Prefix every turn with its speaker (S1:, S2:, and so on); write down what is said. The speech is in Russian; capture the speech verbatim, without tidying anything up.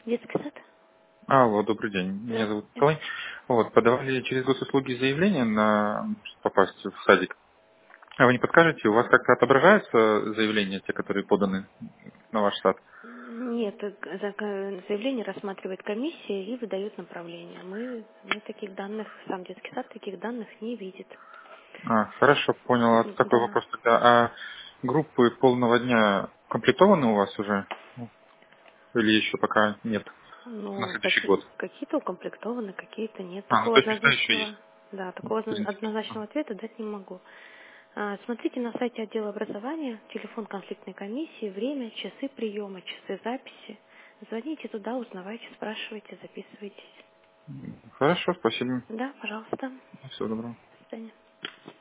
S1: Детский сад?
S2: Алло, добрый день. Меня зовут
S1: Здравствуйте.
S2: Николай. Вот, подавали через госуслуги заявление на чтобы попасть в садик. А вы не подскажете, у вас как-то отображаются заявления, те, которые поданы на ваш сад?
S1: Нет, э, зак- заявление рассматривает комиссия и выдает направление. Мы, мы таких данных, сам детский сад таких данных не видит.
S2: А, хорошо, понял. А
S1: М,
S2: такой
S1: Да.
S2: вопрос тогда. А группы полного дня комплектованы у вас уже? Или еще пока нет? На
S1: Ну,
S2: следующий
S1: какие,
S2: год?
S1: какие-то укомплектованы, какие-то нет.
S2: А, ну
S1: Такого
S2: то есть места еще
S1: однозначного,
S2: есть,
S1: да, такого
S2: в
S1: одно-
S2: принципе. А,
S1: однозначного ответа дать не могу. А, Смотрите на сайте отдела образования, телефон конфликтной комиссии, время, часы приема, часы записи. Звоните туда, узнавайте, спрашивайте, записывайтесь.
S2: Хорошо, спасибо.
S1: Да, пожалуйста.
S2: Всего доброго.
S1: До свидания.